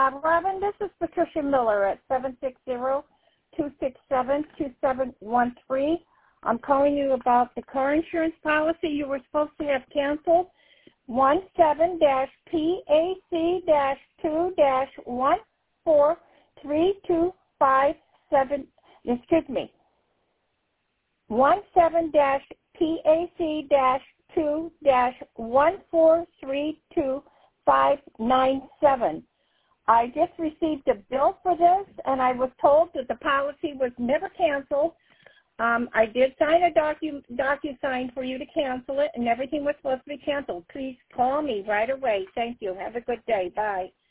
Robin, this is Patricia Miller at 760-267-2713. I'm calling you about the car insurance policy you were supposed to have canceled. 17-PAC-2-143257, excuse me, 17-PAC-2-143257. I just received a bill for this, and I was told that the policy was never canceled. I did sign a DocuSign for you to cancel it, and everything was supposed to be canceled. Please call me right away. Thank you. Have a good day. Bye.